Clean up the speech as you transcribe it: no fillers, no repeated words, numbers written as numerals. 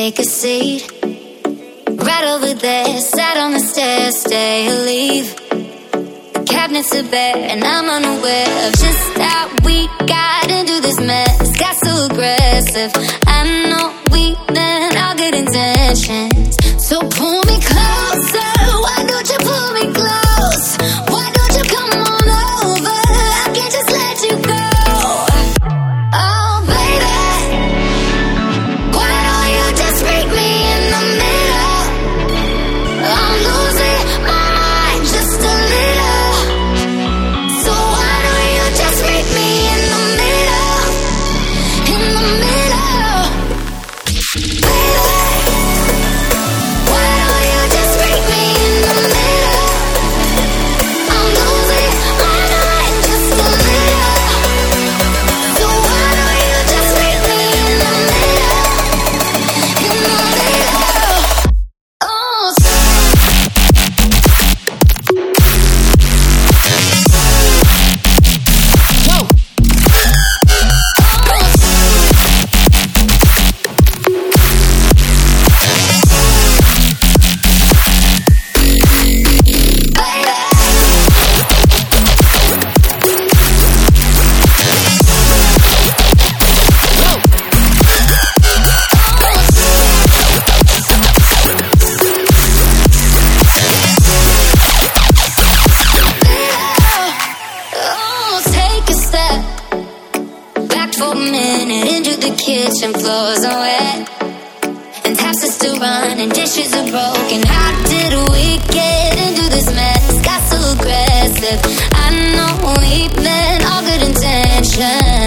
take a seat. Right over there, sat on the stairs, stay or leave. The cabinets are bare and I'm unaware of just how we got into this mess. Got so aggressive, I know we meant all good intentions. So pull me closer, why don't you pull me close? Why don't you come on over, I can't just let you go. Oh baby, why don't you just meet me in the middle? I'm losing my mind just a little. So why don't you just meet me in the middle? In the middle. Baby, why don't you just meet me in the middle? I'm losing my mind just a little. So why don't you just meet me in the middle? In the middle. Oh, oh, take a step back for a minute into the kitchen. Floors are wet and taps are still running, dishes are broken. How did we get into this mess? Got so aggressive, I know we meant all good intentions.